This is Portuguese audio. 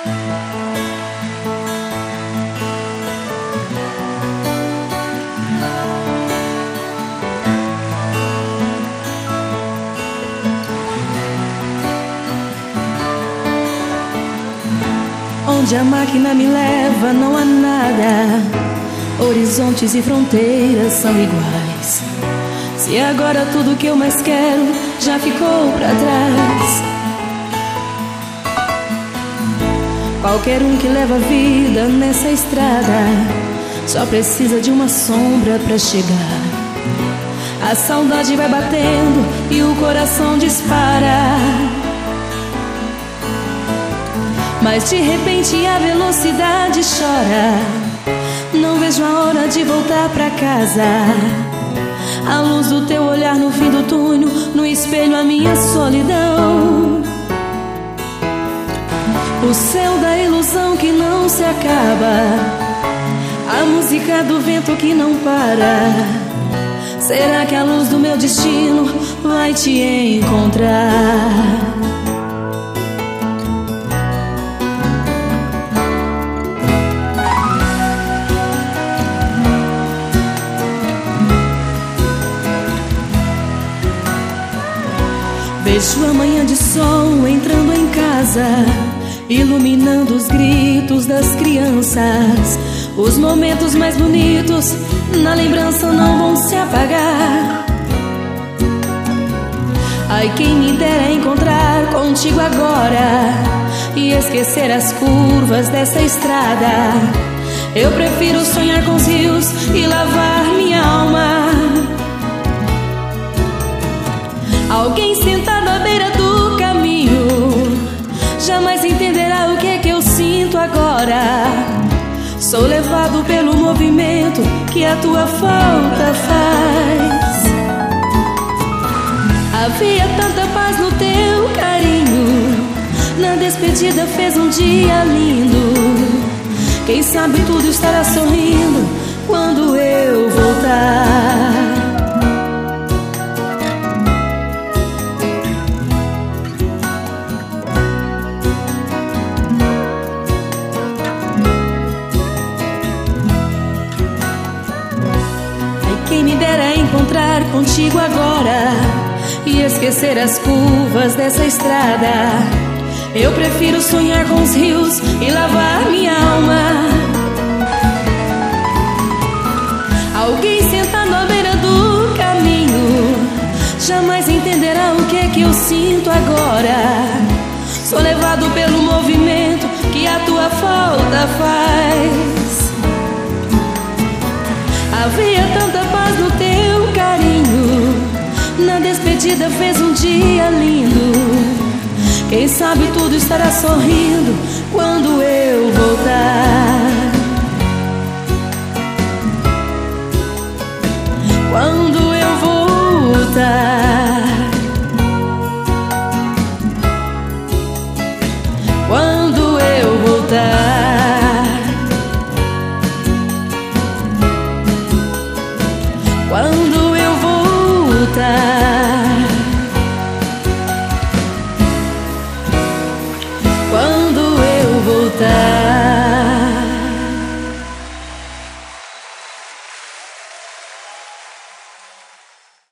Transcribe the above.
Onde a máquina me leva não há nada, horizontes e fronteiras são iguais. Se agora tudo que eu mais quero já ficou pra trás. Qualquer um que leva a vida nessa estrada só precisa de uma sombra pra chegar. A saudade vai batendo e o coração dispara, mas de repente a velocidade chora. Não vejo a hora de voltar pra casa. A luz do teu olhar no fim do túnel, no espelho a minha solidão. O céu da ilusão que não se acaba, a música do vento que não para. Será que a luz do meu destino vai te encontrar? Vejo a manhã de sol entrando em casa, iluminando os gritos das crianças. Os momentos mais bonitos na lembrança não vão se apagar. Ai, quem me dera encontrar contigo agora e esquecer as curvas dessa estrada. Eu prefiro sonhar com os rios e lavar minha alma. Alguém sentado à beira do caminho jamais entenderá o que é que eu sinto agora. Sou levado pelo movimento que a tua falta faz. Havia tanta paz no teu carinho, na despedida fez um dia lindo. Quem sabe tudo estará sorrindo quando eu voltar. Quem me dera encontrar contigo agora e esquecer as curvas dessa estrada. Eu prefiro sonhar com os rios e lavar minha alma. Alguém sentado à beira do caminho jamais entenderá o que é que eu sinto agora. Sou levado pelo movimento que a tua falta faz. Havia tanta paz no teu carinho, na despedida fez um dia lindo. Quem sabe tudo estará sorrindo quando eu voltar. Quando eu voltar.